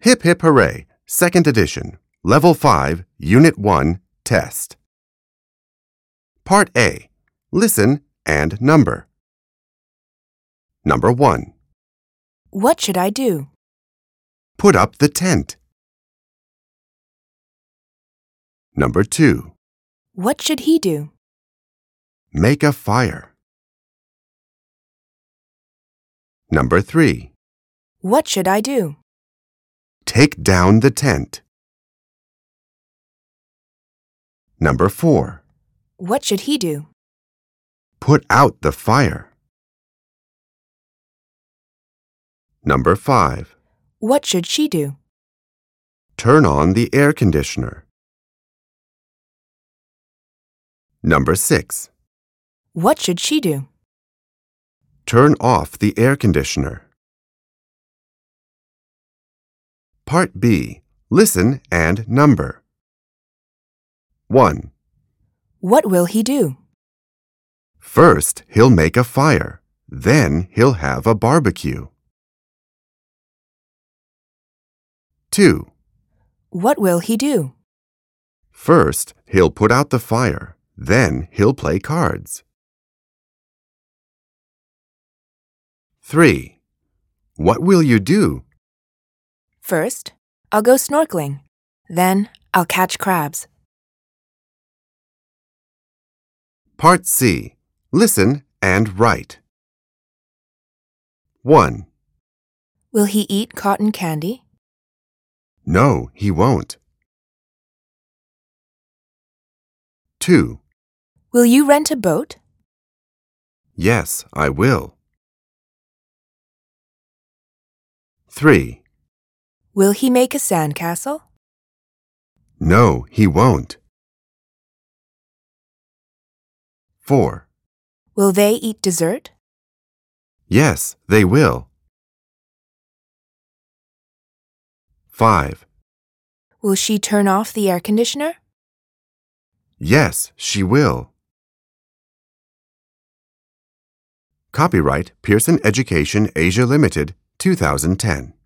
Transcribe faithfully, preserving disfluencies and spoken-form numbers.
Hip Hip Hooray, Second Edition, Level five, Unit one, Test. Part A. Listen and number. Number one. What should I do? Put up the tent. Number two. What should he do? Make a fire. Number three. What should I do? Take down the tent. Number four. What should he do? Put out the fire. Number five. What should she do? Turn on the air conditioner. Number six. What should she do? Turn off the air conditioner. Part B. Listen and number. one. What will he do? First, he'll make a fire. Then, he'll have a barbecue. two. What will he do? First, he'll put out the fire. Then, he'll play cards. three. What will you do? First, I'll go snorkeling. Then, I'll catch crabs. Part C. Listen and write. one. Will he eat cotton candy? No, he won't. two. Will you rent a boat? Yes, I will. three. Will he make a sandcastle? No, he won't. four. Will they eat dessert? Yes, they will. five. Will she turn off the air conditioner? Yes, she will. Copyright Pearson Education Asia Limited, two thousand ten.